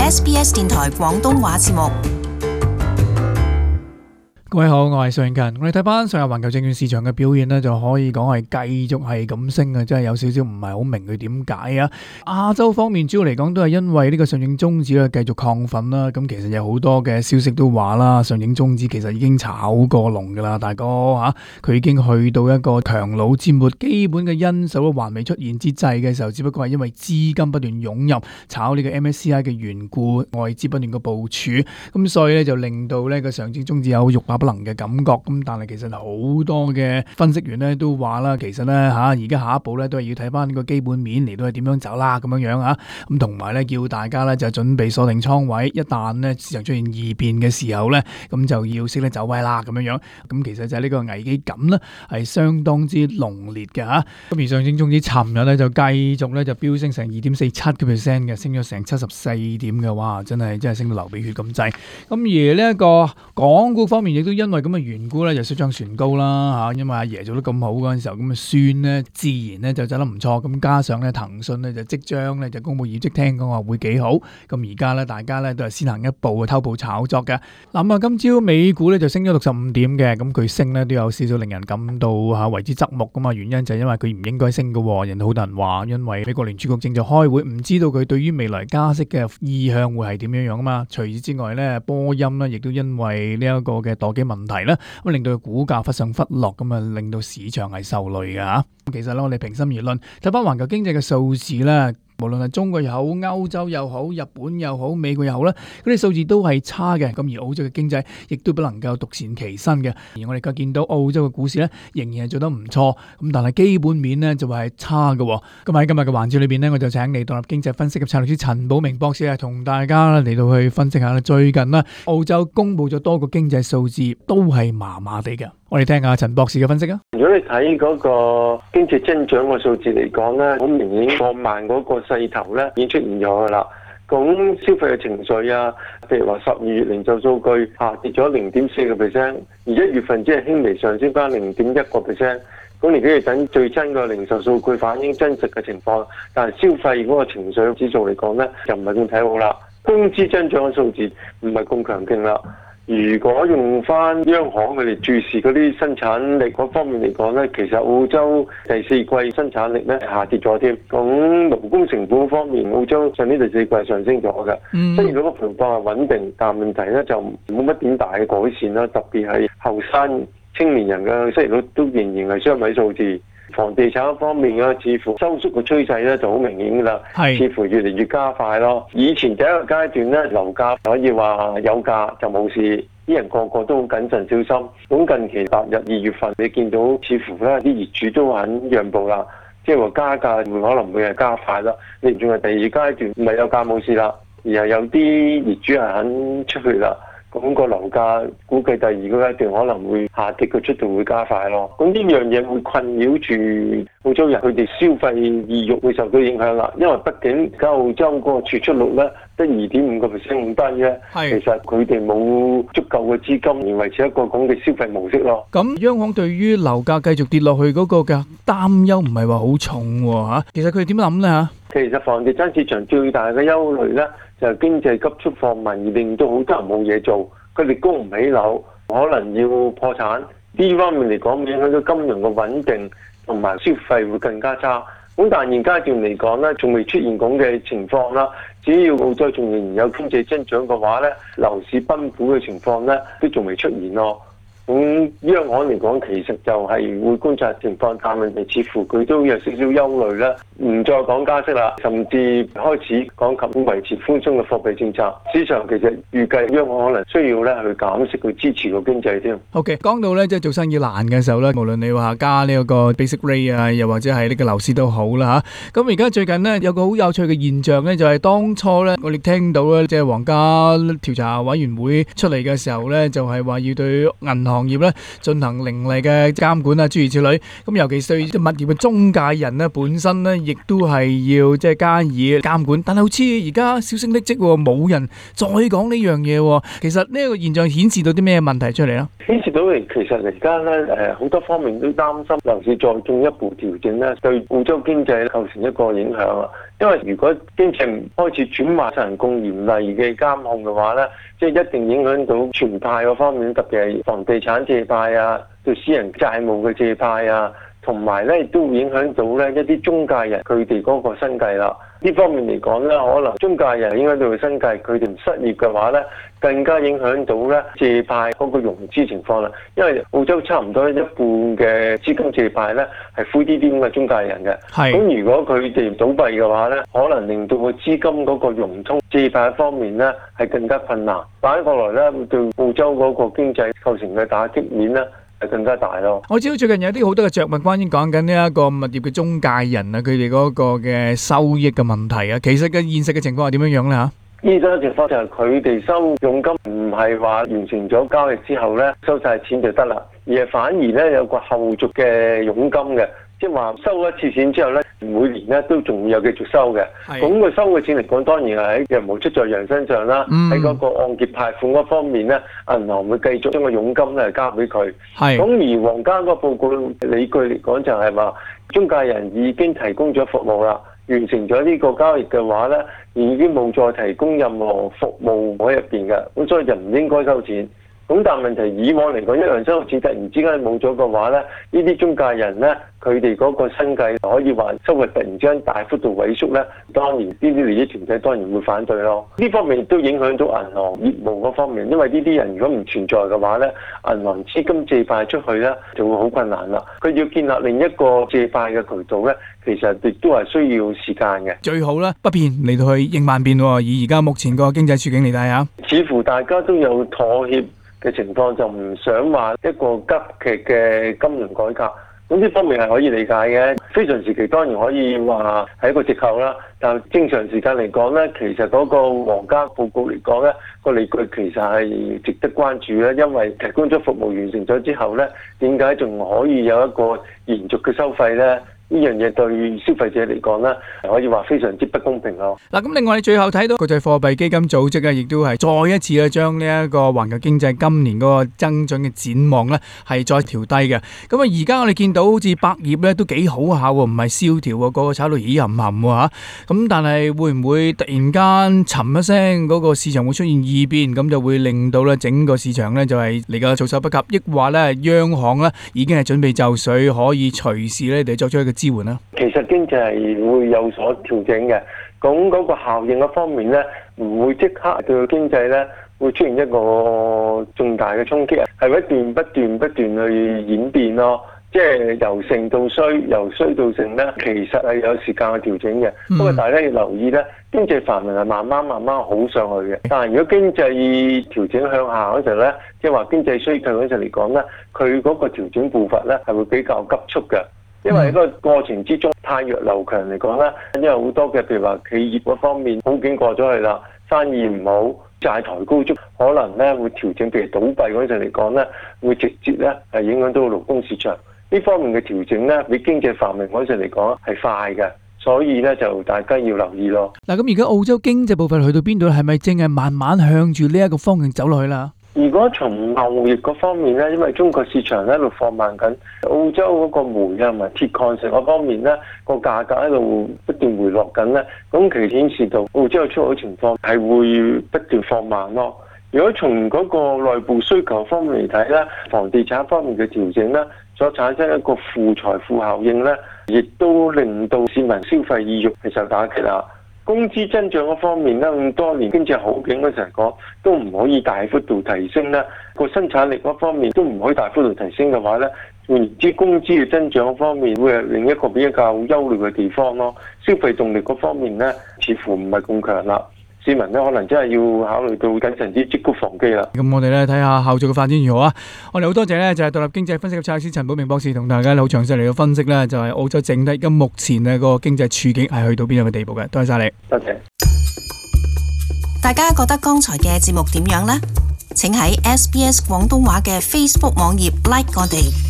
SBS 電台廣東話節目。 各位好，我係邵永勤。我哋睇翻上日環球證券市場嘅表現呢，就可以講係繼續係咁升嘅，真係有少少唔係好明佢點解啊。亞洲方面主要嚟講都係因為呢個上證綜指繼續亢奮啦。咁其實有好多嘅消息都話啦，上證綜指其實已經炒過龍噶啦，大哥吓，佢已經去到一個強弩之末，基本嘅因素都還未出現之際嘅時候，只不過係因為資金不斷湧入炒呢個 MSCI 嘅緣故，外資不斷嘅部署，咁所以咧就令到呢個上證綜指有欲罷不能嘅感覺。咁但係其實好多嘅分析員咧都話啦，其實咧而家下一步咧都係要睇翻呢個基本面嚟到係點樣走啦，咁樣樣啊。咁同埋咧叫大家咧就準備鎖定倉位，一旦咧市場出現異變嘅時候咧，咁就要識得走位啦，咁樣樣。咁其實就係呢個危機感咧係相當之濃烈嘅吓。咁而上證綜指尋日咧就繼續咧就飆升成 2.47% 嘅，升咗成74點嘅，哇！真係升到流鼻血咁滯。咁而呢一個港股方面亦都因為咁嘅緣故咧，就水漲船高啦嚇。因為阿爺做得咁好嗰陣時候，咁啊孫咧自然咧就走得唔錯。咁加上咧騰訊咧就即將咧就公佈業績，聽講話會幾好。咁而家咧大家咧都係先行一步偷步炒作嘅。咁啊，今朝美股咧就升咗65點嘅，咁佢升咧都有少少令人感到為之側目咁啊。原因就係因為佢唔應該升嘅喎。人哋好多人話，因為美國聯儲局正在開會，唔知道佢對於未來加息嘅意向會係點樣樣啊嘛。除此之外咧，波音咧亦都因為呢一個嘅墮機問題咧，咁令到佢股價忽上忽落，咁啊令到市場係受累嘅嚇。其實咧，我哋平心而論，睇翻環球經濟嘅數字咧，無論係中國又好、歐洲又好、日本又好、美國又好啦，嗰啲數字都係差嘅。咁而澳洲嘅經濟亦都不能夠獨善其身嘅。而我哋而家見到澳洲嘅股市咧，仍然係做得唔錯。咁但係基本面咧就係差嘅。咁喺今日嘅環節裏邊咧，我就請嚟獨立經濟分析及策略師陳寶明博士同大家嚟到去分析下最近啦，澳洲公布咗多個經濟數字都係麻麻地嘅。我哋聽下陳博士嘅分析啊。 如果你睇嗰個經濟增長嘅數字嚟講咧，好明顯放慢嗰個勢頭咧已經出現咗噶啦。咁消費嘅情緒啊，譬如話12月零售數據下跌咗0.4%，而1月份只係輕微上升翻0.1%。咁你都要等最新嘅零售數據反映真實嘅情況，但係消費嗰個情緒指數嚟講咧，就唔係咁睇好啦。工資增長嘅數字唔係咁強勁啦。如果用翻央行佢哋注視嗰啲生產力嗰方面嚟講咧，其實澳洲第四季生產力咧下跌咗添。咁勞工成本方面，澳洲上年第四季上升咗嘅，雖然嗰個情況係穩定，但問題咧就冇乜點大嘅改善啦。特別係後生青年人嘅失業率都仍然係雙位數字。房地產方面啊，似乎收縮嘅趨勢咧就好明顯㗎啦，似乎越嚟越加快咯。以前第一個階段咧，樓價可以話有價就冇事，啲人個個都好謹慎小心。咁近期踏入2月份，你見到似乎咧啲業主都肯讓步啦，即係話加價可能會係加快啦。你仲係第二階段，唔係有價冇事啦，而係有啲業主係肯出去啦。咁個樓價估計第二個階段可能會下跌嘅速度會加快咯。咁呢樣嘢會困擾住澳洲人，佢哋消費意欲會受到影響啦。因為畢竟而家澳洲嗰個儲蓄率咧得2.5%咁低咧，其實佢哋冇足夠嘅資金嚟維持一個咁嘅消費模式咯。 咁央行對於樓價繼續跌落去嗰個嘅擔憂唔係話好重喎。其實佢哋點諗咧嚇？ 其實房地產市場最大嘅憂慮咧，就係經濟急速放慢而令到好多人冇嘢做，佢哋供唔起樓，可能要破產。呢方面嚟講，影響到金融嘅穩定同埋消費會更加差。咁但現階段嚟講咧，仲未出現咁嘅情況啦。只要澳洲仲仍然有經濟增長嘅話咧，樓市崩盤嘅情況咧都仲未出現咯。咁央行嚟講，其實就係會觀察情況，但問題似乎佢都有少少憂慮啦，唔再講加息啦，甚至開始講及維持寬鬆嘅貨幣政策。市場其實預計央行可能需要咧去減息去支持個經濟添。 OK， 講到咧即係做生意難嘅時候咧，無論你話加呢個 basic rate 啊，又或者係呢個樓市都好啦嚇。咁而家最近呢，有個好有趣嘅現象咧，就係當初咧我哋聽到咧即係皇家調查委員會出嚟嘅時候咧，就係話要對銀行業咧進行凌厲嘅監管啊，諸如此類。咁尤其是對物業嘅中介人咧，本身咧亦都係要即係加以監管。但係好似而家銷聲匿跡，冇人再講呢樣嘢。其實呢一個現象顯示到啲咩問題出嚟咧？ 顯示到其實而家咧好多方面都擔心樓市再進一步調整咧，對澳洲經濟構成一個影響啊。 因為如果經濟開始轉化成更嚴厲嘅監控嘅話咧，即係一定影響到全貸嗰方面，特別係房地產借貸啊，對私人債務嘅借貸啊，同埋咧亦都會影響到咧一啲中介人佢哋嗰個生計啦。呢方面嚟講咧，可能中介人影響到佢生計，佢哋唔失業嘅話咧，更加影響到咧借貸嗰個融資情況啦。因為澳洲差唔多一半嘅資金借貸咧係灰啲啲咁嘅中介人嘅。咁如果佢哋倒閉嘅話咧，可能令到個資金嗰個融通借貸方面咧係更加困難。反過來咧，會對澳洲嗰個經濟構成嘅打擊面咧係更加大咯。 我知道最近有啲好多嘅著墨關於講緊呢一個物業嘅中介人啊，佢哋嗰個嘅收益嘅問題啊，其實嘅現實嘅情況係點樣樣咧嚇？ 呢種情況就係佢哋收佣金唔係話完成咗交易之後咧收晒錢就得啦，而係反而咧有個後續嘅佣金嘅。即係話收一次錢之後咧，每年咧都仲會有繼續收嘅。咁佢收嘅錢嚟講，當然係喺羊毛出在羊身上啦。喺嗰個按揭貸款嗰方面咧，銀行會繼續將個佣金咧交俾佢。咁而皇家嗰個報告理據嚟講，就係話中介人已經提供咗服務啦，完成咗呢個交易嘅話咧，已經冇再提供任何服務喺入邊嘅，咁所以就唔應該收錢。咁但係問題以往嚟講，一樣收錢突然之間冇咗嘅話咧，呢啲中介人咧，佢哋嗰個生計可以話收入突然之間大幅度萎縮咧，當然呢啲利益團體當然會反對咯。呢方面亦都影響到銀行業務嗰方面，因為呢啲人如果唔存在嘅話咧，銀行資金借貸出去咧就會好困難啦。佢要建立另一個借貸嘅渠道咧，其實亦都係需要時間嘅。 最好啦，不變嚟到去應萬變喎。以而家目前個經濟處境嚟睇下， 似乎大家都有妥協嘅情況，就唔想話一個急劇嘅金融改革。咁呢方面係可以理解嘅。非常時期當然可以話係一個藉口啦，但正常時間嚟講咧，其實嗰個皇家報告嚟講咧，個理據其實係值得關注咧，因為提供咗服務完成咗之後咧，點解仲可以有一個延續嘅收費咧？呢樣嘢對消費者嚟講咧，可以話非常之不公平咯。 嗱，咁另外你最後睇到國際貨幣基金組織咧，亦都係再一次咧將呢一個環球經濟今年嗰個增長嘅展望咧係再調低嘅。咁啊，而家我哋見到好似百業咧都幾好下喎，唔係蕭條喎，個個炒到咦冚冚喎嚇。咁但係會唔會突然間沉一聲嗰個市場會出現異變，咁就會令到咧整個市場咧就係嚟個措手不及，抑或咧央行咧已經係準備就緒，可以隨時咧嚟作出一個支援啦。 其實經濟係會有所調整嘅，咁嗰個效應嘅方面咧，唔會即刻對經濟咧會出現一個重大嘅衝擊，係不斷去演變咯。即係由盛到衰，由衰到盛咧，其實係有時間去調整嘅。不過大家要留意咧，經濟繁榮係慢慢好上去嘅。但係如果經濟調整向下嗰陣咧，即係話經濟衰退嗰陣嚟講咧，佢嗰個調整步伐咧係會比較急促嘅。因為喺個過程之中汰弱留強嚟講咧，因為好多嘅譬如話企業嗰方面好景過咗去啦，生意唔好，債台高築，可能咧會調整，譬如倒閉嗰陣嚟講咧，會直接咧係影響到勞工市場呢方面嘅調整咧，比經濟繁榮嗰陣嚟講係快嘅，所以咧就大家要留意咯。 嗱，咁而家澳洲經濟部分去到邊度？係咪正係慢慢向住呢一個方向走落去啦？ 如果從貿易嗰方面咧，因為中國市場喺度放慢緊，澳洲嗰個煤啊同埋鐵礦石嗰方面咧，個價格喺度不斷回落緊咧，咁其實顯示到澳洲嘅出口情況係會不斷放慢咯。如果從嗰個內部需求方面嚟睇咧，房地產方面嘅調整咧，所產生一個負財富效應咧，亦都令到市民消費意欲係受打擊啦。工資增長嗰方面咧，咁多年經濟好景嗰陣嚟講，都唔可以大幅度提升咧。個生產力嗰方面都唔可以大幅度提升嘅話咧，換言之，工資嘅增長方面會係另一個比較憂慮嘅地方咯。消費動力嗰方面咧，似乎唔係咁強啦。市民咧可能真係要考慮到謹慎啲積谷防饑啦。 咁我哋咧睇下後續嘅發展如何啊！我哋好多謝咧就係獨立經濟分析及策略師陳寶明博士同大家好詳細嚟到分析咧，就係澳洲整體咁目前嘅個經濟處境係去到邊樣嘅地步嘅。多謝晒你。 多謝。 大家覺得剛才嘅節目點樣呢？請喺SBS 廣東話嘅 Facebook 網頁 like 我哋。